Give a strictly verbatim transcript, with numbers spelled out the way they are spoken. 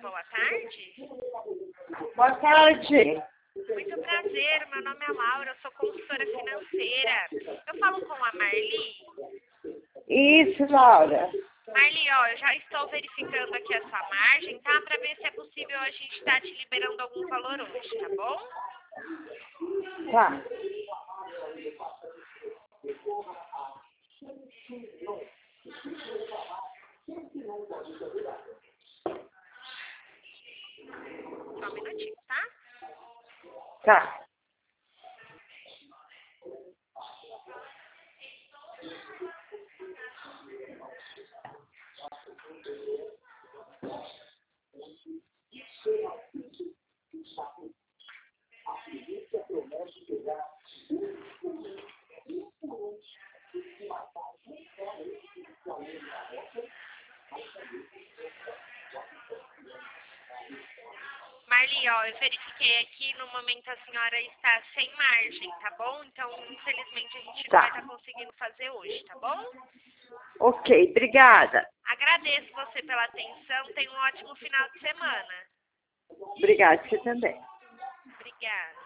boa tarde. Boa tarde. Muito prazer, meu nome é Laura, eu sou consultora financeira. Eu falo com a Marli. Isso, Laura. Marli, ó, eu já estou verificando aqui a sua margem, tá? Para ver se é possível a gente estar te liberando algum valor hoje, tá bom? Tá. Só um minutinho, tá? Tá. Marli, ó, eu verifiquei aqui, no momento a senhora está sem margem, tá bom? Então, infelizmente, a gente Tá. não vai estar conseguindo fazer hoje, tá bom? Ok, obrigada. Agradeço você pela atenção, tenha um ótimo final de semana. Obrigada, você também. Obrigada.